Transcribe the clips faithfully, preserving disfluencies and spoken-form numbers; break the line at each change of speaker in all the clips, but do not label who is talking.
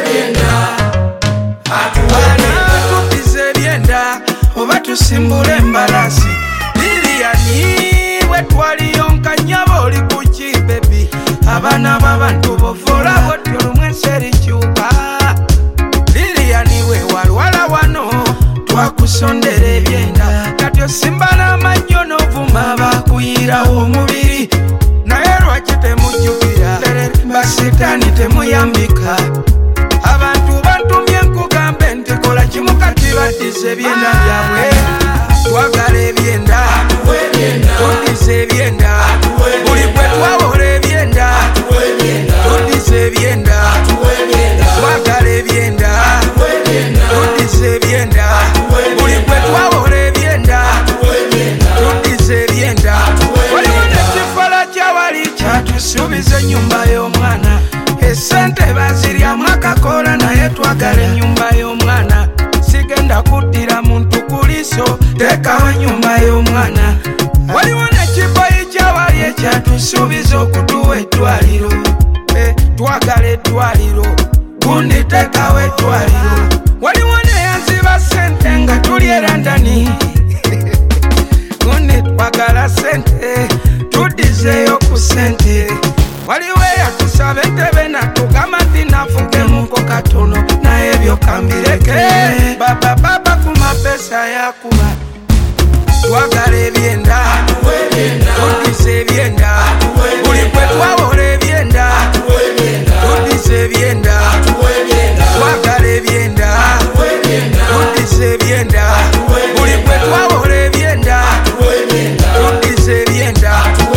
tuddize ebyenda oba tusimbula embalasi. Liliani bwe twaliyonka nnyabo oli ku ki bebi, abaana b'abantu bovola bwotyo lumu ensi erikyuka. Liliani we walwala wano twakusondera ebyenda, kati osimba n'amannyo n'ovuma bakuyirawo omubiri, naye lwaki temujjukira basitaani temuyambika. Abantu bantumye nkugambe nti kola kimu kati baddize ebyenda byabwe. Twagala ebyenda tuddize ebyenda, buli gwe twawola ebyenda tuddize ebyenda. Twagala ebyenda tuddize ebyenda, buli gwe twawola ebyenda tuddize ebyenda. Waliwo nekifala kyawali kyatusuubiza ennyumba y'omwana, esente baziryamu akakola naye twagala ennyumba y'omwana. Sigenda kuddira muntu ku liiso, teekawo ennyumba y'omwana. Waliwo nekifayi kyawali ekyatusuubiza okutuwa eddwaliro, twagala eddwaliro gundi teekawo eddwaliro. Waliwo neyanziba sente nga tuli e London, gundi twagala sente tuddizeeyo ku sente. Waliwo eyatusaba entebe natugamba nti nafugemuko katono, naye ebyo kambireke baba baba ku mapesa yakuba. Twagala ebyenda tuddize ebyenda, buli gwe twawola ebyenda tuddize ebyenda. Twagala ebyenda tuddize ebyenda, buli gwe twawola ebyenda tuddize ebyenda.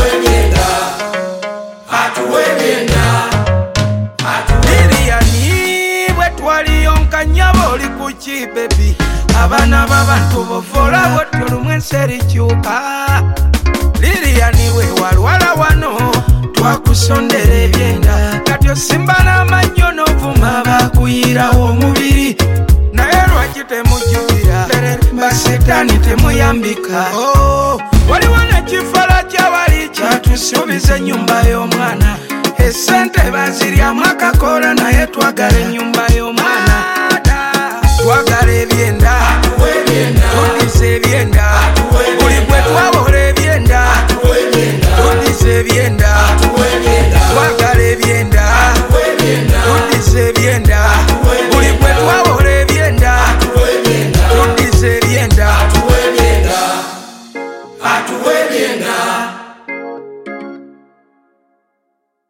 Liliani bwe twaliyonka nnyabo oli ku ki bebi, abaana b'abantu bovola bwotyo lumu ensi erikyuka. Liliani we walwala wano twakusondera ebyenda, kati osimba n'amannyo n'ovuma bakuyirawo omubiri, naye lwaki temujjukira basitaani temuyambika. Waliwo nekifala kyawali kyatusuubiza ennyumba y'omwana, esente baziryamu akakola naye twagala ennyumba y'omwana. Twagala ebyenda tuddize ebyenda, buli gwe twawola ebyenda tuddize ebyenda.